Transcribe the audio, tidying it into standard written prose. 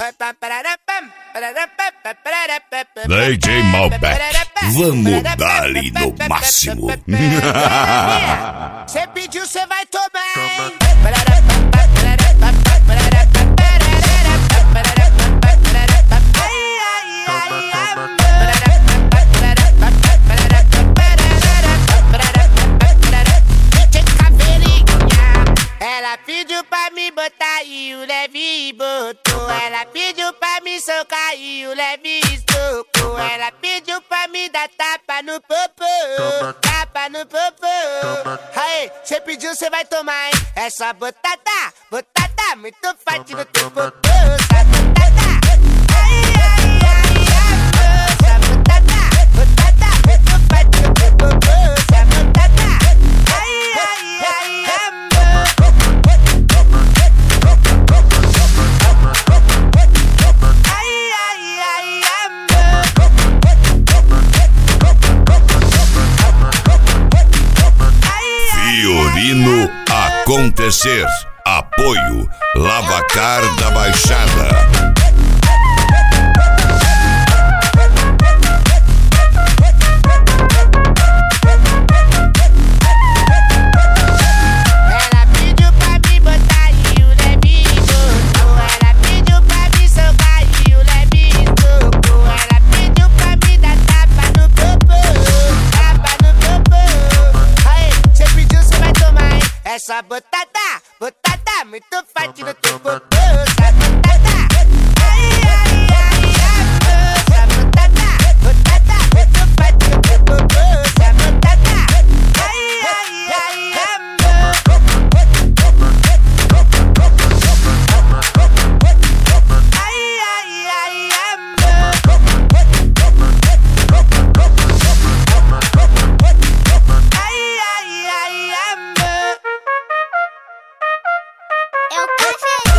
DJ Malbec, vamos dar-lhe no máximo. Cê pediu, cê vai tomar, hein? Ela pediu pra me botar e o leve botou. Ela pediu pra me socar e o leve estocou. Ela pediu pra me dar tapa no popô, tapa no popô. Aí, cê pediu, cê vai tomar, hein? É só botada, botada, muito forte no teu popô. Essa botada, ai, ai, ai, amor. Essa botada, botada, muito forte no teu popô. Essa botada, ai, ai, ai, amor. Fiorino acontecer. Apoio Lavacar da Baixada. Essa botada, botada, muito forte no teu popô. Essa botada, ai, ai, ai, amor. Essa botada, botada, muito forte no teu popô. Essa botada, ai, ai, ai, amor. Ai, ai, ai, amor. Ai, ai, ai, amor. Eu quero